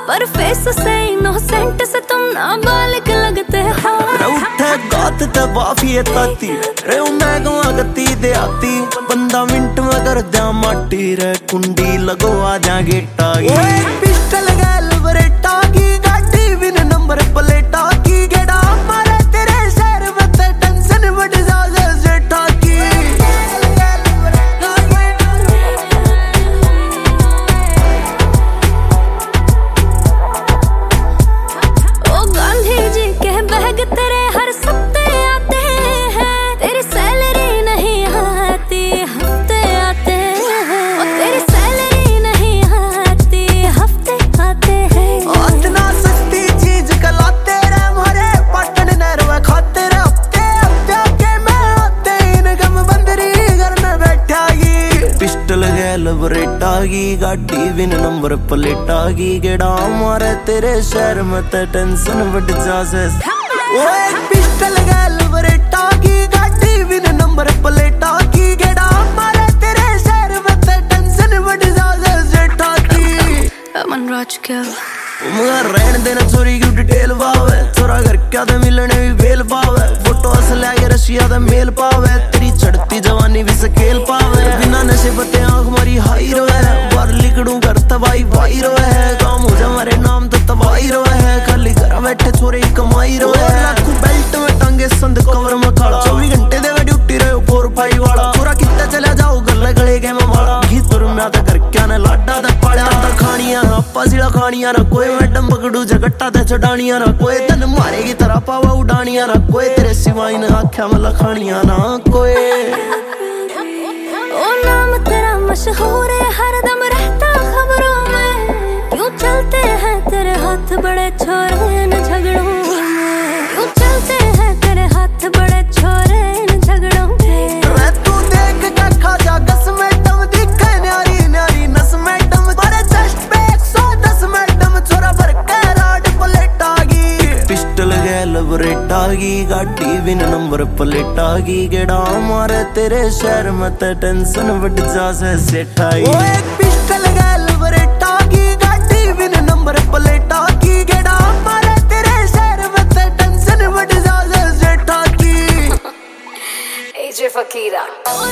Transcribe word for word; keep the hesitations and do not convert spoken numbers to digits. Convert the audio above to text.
पर फेस से इनोसेंट से तुम नाबालिग लगते हो। उठे गात ते बाफी है ताती रे मैं गवा गति दे आती बंदा मिनट में कर जा माटी रे कुंडी लगवा जा गेटा ओए पिस्टल गैल बरेटा की गाड़ी बिन नंबर प्लेटा की गेड़ा मारे तेरे शहर में ते टेंशन बढ़ जा जेठा की। ओ गांधी जी के बैग तेरे हर सप्ते आते हैं, तेरी सैलरी नहीं आती हफ्ते आते हैं। ओ तेरी सैलरी नहीं आती हफ्ते आते हैं। इतना सस्ती चीज कलाते रे मोरे पटन नरवा खाते रे हफ्ते हफ्ते के मैं आते इनकम बंदरी घर में बैठा की पिस्टल गैल बरेटा की गाड़ी बिन नंबर प्लेटा की गेड़ा मारे तेरे शहर में ते टेंशन बढ़ जा से ओए पिस्टल गैल बरेटा की गाड़ी बिन नंबर प्लेटा की गेड़ा मारे तेरे शहर में ते टेंशन बढ़ जा से जेठा की। अमन राज क्या मगर रहन देना चोरी की डिटेल पावे चोरा घर क्या दे मिलने भी बेल पावे फोटो असल है रशिया दे मेल पावे तेरी चढ़ती जवानी भी स्केल पावे बिना नशे पते आंख मारी हाई रोए बार लिखड़ू घर तबाई भाई रोए है काम हो जा हमारे नाम तो तबाही रोए है खाली घर बैठे छोरे कमाई रोए लाखों बेल्ट में टांगे संद कवर में खड़ा चौबीस घंटे दे ड्यूटी रहे फोर फाइव वाला छोरा कितना चला जाओ गले गले के मारा घीतुर में आता घर क्या ने लाडा दे पाड़ा खानियां आपा सिला खानियां ना कोई मैडम पकड़ू जगट्टा ते चढ़ानियां ना कोई तन मारेगी तरह पावा उड़ानियां ना कोई तेरे सिवाय ने आख्या में लखानियां ना कोई। ओ नाम तेरा मशहूर है हरदम रहता खबरों में, क्यों चलते हैं तेरे हाथ बड़े छोरे न झगड़ों में, क्यों चलते हैं तेरे हाथ बड़े छोरे न झगड़ों में। तू देख के खा जा गस में दम दिखे न्यारी न्यारी नस में दम बड़े जस्ट पे एक सौ दस में दम छोरा भर के राड प्लेटा की पिस्टल गैल बरेटा की गाड़ी बिन नंबर प्लेटा की गेड़ा मारे तेरे शहर में ते टेंशन बढ़ जा से सेठा ओए पिस्टल गैल बरेटा की गाड़ी बिन नंबर प्लेटा की गेड़ा मारे तेरे शहर में ते टेंशन बढ़ जा से सेठा की। एजे फकीरा।